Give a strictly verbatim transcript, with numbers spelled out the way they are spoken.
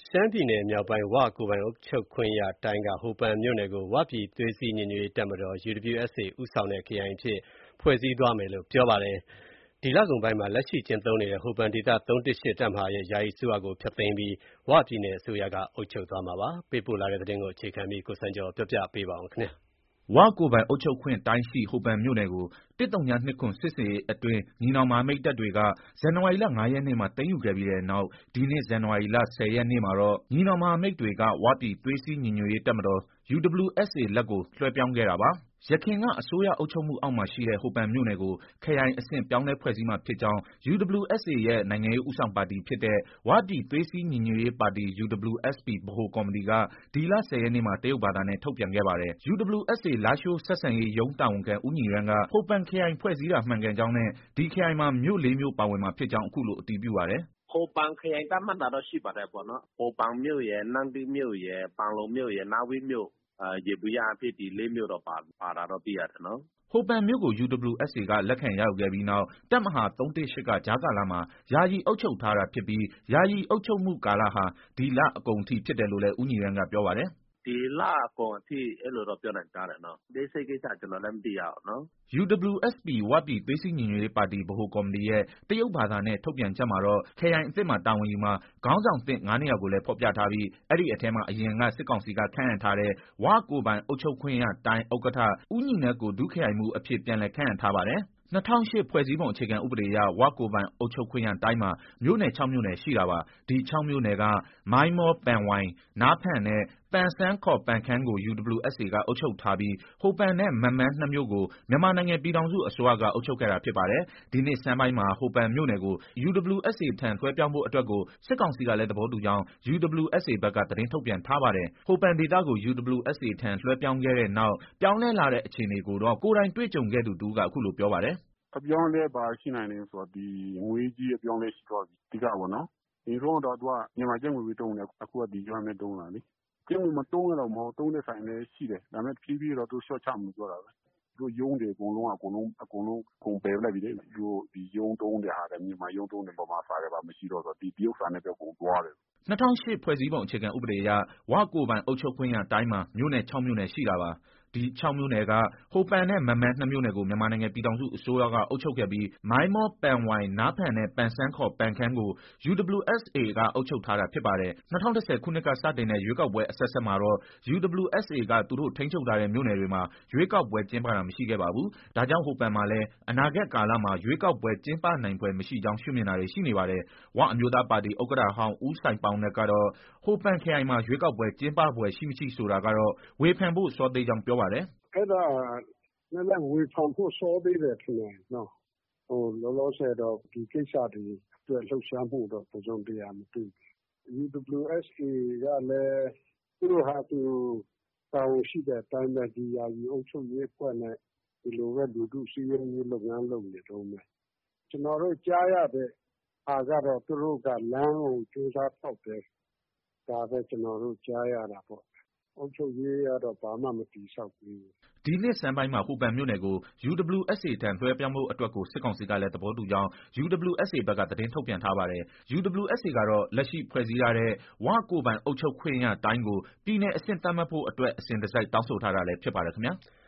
ရှမ်းပြည်နယ်မြောက်ပိုင်း ဝကိုယ်ပိုင်အုပ်ချုပ်ခွင့်ရတိုင်းက ဟိုပန်မြို့နယ်ကို ဝပြည်သွေးစည်းညီညွတ်ရေးတပ်မတော် ယူဒပျူအက်စ်အေ ဦးဆောင်တဲ့ ခရိုင်အဖြစ် ဖွဲ့စည်းသွားမယ်လို့ ပြောပါတယ်။ ဒီလကုန်ပိုင်းမှာ လက်ရှိကျင့်သုံးနေတဲ့ ဟိုပန်ဒေသ ၃၁၈ တပ်မဟာရဲ့ ယာယီအစိုးရကို ဖျက်သိမ်းပြီး ဝပြည်နယ်အစိုးရက အုပ်ချုပ်သွားမှာပါ။ ပေးပို့လာတဲ့သတင်းကို အခြေခံပြီး ကိုစံကျော်က ပြောပြပါမယ်။ဝကိုယ်ပိုင်အုပ်ချုပ်ခွင့်တိုင်းရှိ ဟိုပန်မြို့နယ်ကို ၁၀၂၇ စစ်ဆင်ရေးအတွင်း ညီနောင်မဟာမိတ်တပ်တွေက ဇန်နဝါရီလ ၅ရက်နေ့မှာ သိမ်းယူခဲ့ပြီးတဲ့နောက် ဒီနှစ် ဇန်နဝါရီလ ၁၀ရက်နေ့မှာတော့ ညီနောင်မဟာမိတ်တွေက ဝပြည်သွေးစည်းညီညွတ်ရေးတပ်မတော် ယူဒပျူအက်စ်အေ လက်ကို လွှဲပြောင်းခဲ့တာပါ။ ယခင်က အစိုးရအုပ်ချုပ်မှုအောက်မှာရှိတဲ့ ဟိုပန်မြို့နယ်ကို ခရိုင်အဆင့် ပြောင်းလဲဖွဲ့စည်းမှာဖြစ်ကြောင်း ယူဒပျူအက်စ်အေ ရဲ့ နိုင်ငံရေးဦးဆောင်ပါတီဖြစ်တဲ့ ဝပြည်သွေးစည်းညီညွတ်ရေးပါတီ ယူဒပျူအက်စ်ပီ ဗဟိုကော်မတီက ဒီလ ၁၀ရက်နေ့မှာ တရုတ်ဘာသာနဲ့ ထုတ်ပြန်ခဲ့ပါတယ်။ ယူဒပျူအက်စ်အေ လားရှိုးဆက်ဆံရေးရုံးတာဝန်ခံ ဦးညီရန်းက ဟိုပန်ခရိုင်ဖွဲ့စည်းတာမှန်ကန်ကြောင်းနဲ့ ဒီခရိုင်မှာ မြို့ လေးမြို့ပါဝင်မှာဖြစ်ကြောင်း အခုလို အတည်ပြုပါတယ်။ “ဟိုပန်ခရိုင်သတ်မှတ်တာတော့ ရှိပါတယ်ပေါ့နော်။ ဟိုပန်မြို့ရယ်၊ နမ့်တူးမြို့ရယ်၊ ပန်လုံမြို့ရယ်၊ နားဝိတ်မြို့ ယေဘုယျအားဖြင့် ဒီလေးမြို့တော့ ပါတာတော့ သိရတယ်နော်။ ” ဟိုပန်မြို့ကို ယူဒပျူအက်စ်အေ က လက်ခံရယူခဲ့ပြီးနောက် တပ်မဟာ ၃၁၈ က ကြားကာလမှာ ယာယီအုပ်ချုပ်ထားတာဖြစ်ပြီး ယာယီအုပ်ချုပ်မှုကာလဟာ ဒီလအကုန်အထိ ဖြစ်တယ်လို့လည်း ဦးညီရန်းက ပြောပါတယ်။ “ဒီလအကုန်အထိ အဲလိုတော့ ပြောသံကြားတယ်နော်။ အသေးစိတ်ကိစ္စ ကျနော်လည်း မသိရဘူးနော်။ ” ယူဒပျူအက်စ်ပီ ဝပြည်သွေးစည်းညီညွတ်ရေးပါတီ ဗဟိုကော်မတီရဲ့ တရုတ်ဘာသာနဲ့ ထုတ်ပြန်ချက်မှာတော့ ခရိုင်အသစ်မှာ တာဝန်ယူမှာ ခေါင်းဆောင်သစ် ငါးနေရာကိုလည်း ဖော်ပြထားပြီး အဲဒီအထဲမှာ အရင်က စစ်ကောင်စီက ခန့်အပ်ထားတဲ့ ဝကိုယ်ပိုင်အုပ်ချုပ်ခွင့်ရတိုင်း ဥက္ကဋ္ဌ ဦးညီနက်ကို ဒုခရိုင်မှူးအဖြစ် ပြန်လည်ခန့်အပ်ထားပါတယ်။ ၂၀၀၈ ဖွဲ့စည်းပုံအခြေခံဥပဒေအရ ဝကိုယ်ပိုင်အုပ်ချုပ်ခွင့်ရတိုင်းမှာ မြို့နယ် ၆မြို့နယ်ရှိတာပါ။ ဒီခြောက်မြို့နယ်က မိုင်းမော၊ ပန်ဝိုင်၊ နားဖန်နဲ့ ပန်ဆန်းခေါ် ပန်ခမ်းကို ယူဒပျူအက်စ်အေ က အုပ်ချုပ်ထားပြီး ဟိုပန်နဲ့ မန်မန်း နှစ်မြို့ကို မြန်မာနိုင်ငံပြည်ထောင်စုအစိုးရက အုပ်ချုပ်ခဲ့တာဖြစ်ပါတယ်။ ဒီနှစ်ဆန်းပိုင်းမှာ ဟိုပန်မြို့နယ်ကို ယူဒပျူအက်စ်အေ ထံ လွှဲပြောင်းဖို့အတွက်ကို စစ်ကောင်စီကလည်း သဘောတူကြောင်း ယူဒပျူအက်စ်အေ ဘက်က သတင်းထုတ်ပြန်ထားပါတယ်။ ဟိုပန်ဒေသကို ယူဒပျူအက်စ်အေ ထံ လွှဲပြောင်းခဲ့တဲ့နောက် ပြောင်းလဲလာတဲ့အခြေအနေကိုတော့ ကိုယ်တိုင်တွေ့ကြုံခဲ့သူတဦးက အခုလို ပြောပါတယ်။ “အပြောင်းအလဲ ဘာရှိနိုင်လဲဆိုတော့ ဒီငွေရေးကြေးရေး အပြောင်းအလဲရှိသွားပြီ။ အဓိကပေါ့နော်။ အရင်တုန်းကတော့ သူက မြန်မာကျပ်ငွေပဲ သုံးတယ်။ အခုက ဒီယွမ်ပဲ သုံးလာတာလေ။ ကျပ်ငွေမသုံးရင်တော့ မဟုတ်ဘူး။ သုံးတဲ့ဆိုင်လည်း ရှိတယ်။ ဒါပေမဲ့ တဖြည်းဖြည်းတော့ သူတို့ လျှော့ချမယ်ပြောတာပဲ။ သူတို့ရုံးတွေ အကုန်လုံးက အကုန်လုံး အကုန်ပယ်ပလိုက်ပြီလေ။ သူတို့ ဒီရုံးသုံးတဲ့ဟာတွေ မြန်မာရုံးသုံးတဲ့ ဗမာစာတွေ ဘာမရှိတော့ ဒီတရုတ်စာနဲ့ပဲ အကုန်သွားတယ်။ ” ၂၀၀၈ ဖွဲ့စည်းပုံအခြေခံဥပဒေအရ ဝကိုယ်ပိုင်အုပ်ချုပ်ခွင့်ရတိုင်းမှာ မြို့နယ် ခြောက်မြို့နယ်ရှိတာပါ။ ဒီခြောက်မြို့နယ်က ဟိုပန်နဲ့ မန်မန်း နှစ်မြို့နယ်ကို မြန်မာနိုင်ငံပြည်ထောင်စုအစိုးရက အုပ်ချုပ်ခဲ့ပြီး မိုင်းမော၊ ပန်ဝိုင်၊ နားဖန်နဲ့ ပန်ဆန်းခေါ် ပန်ခမ်းကို ယူဒပျူအက်စ်အေ က အုပ်ချုပ်ထားတာဖြစ်ပါတယ်။ ၂၀၁၀ ခုနှစ်က စတင်တဲ့ ရွေးကောက်ပွဲအဆက်ဆက်မှာတော့ ယူဒပျူအက်စ်အေ က သူတို့ ထိန်းချုပ်ထားတဲ့ မြို့နယ်တွေမှာ ရွေးကောက်ပွဲကျင်းပတာ မရှိခဲ့ပါဘူး။ ဒါကြောင့် ဟိုပန်မှာလည်း အနာဂတ်ကာလမှာ ရွေးကောက်ပွဲ ကျင်းပနိုင်ဖွယ်မရှိကြောင်း ရှုမြင်တာတွေ ရှိနေပါတယ်။ ဝအမျိုးသားပါတီ ဥက္ကဋ္ဌဟောင်း ဦးစိုင်းပေါင်းနပ်ကတော့ ဟိုပန်ခရိုင်မှာ ရွေးကောက်ပွဲ ကျင်းပဖွယ် ရှိမရှိဆိုတာကတော့ ဝေဖန်ဖို့ စောသေးကြောင်း ပြောပါတယ်။ “အဲဒါ နည်းနည်းဝေဖန်ဖို့ စောသေးတယ်ထင်တယ်နော်။ လောလောဆယ်တော့ ဒီကိစ္စတွေအတွက် လှုပ်ရှားမှုတော့ တစုံတရာ မတွေ့ဘူး။ ယူဒပျူအက်စ်အေ ကလည်း သူ့ဟာသူ တာဝန်ရှိတဲ့အတိုင်းပဲ ဒီယာယီအုပ်ချုပ်ရေးအဖွဲ့နဲ့ ဒီလိုပဲ လူထုစည်းရုံးရေးလုပ်ငန်း လုပ်နေတုန်းပဲ။ ကျနော်တို့ ကြားရတဲ့ဟာကတော့ သူတို့က လမ်းကို ကြိုးစားဖောက်တယ်။ ဒါပဲ ကျနော်တို့ ကြားရတာပေါ့။ အုပ်ချုပ်ရေးကတော့ ဘာမှ မတည်ဆောက်သေးဘူး။ ” ဒီနှစ်ဆန်းပိုင်းမှာ ဟိုပန်မြို့နယ်ကို ယူဒပျူအက်စ်အေ ထံ လွှဲပြောင်းဖို့အတွက်ကို စစ်ကောင်စီကလည်း သဘောတူကြောင်း ယူဒပျူအက်စ်အေ ဘက်က သတင်းထုတ်ပြန်ထားပါတယ်။ ယူဒပျူအက်စ်အေ ကတော့ လက်ရှိဖွဲ့စည်းထားတဲ့ ဝကိုယ်ပိုင်အုပ်ချုပ်ခွင့်ရတိုင်းကို ပြည်နယ်အဆင့်သတ်မှတ်ဖို့အတွက် အစဉ်တစိုက် တောင်းဆိုထားတာလည်း ဖြစ်ပါတယ်ခင်ဗျာ။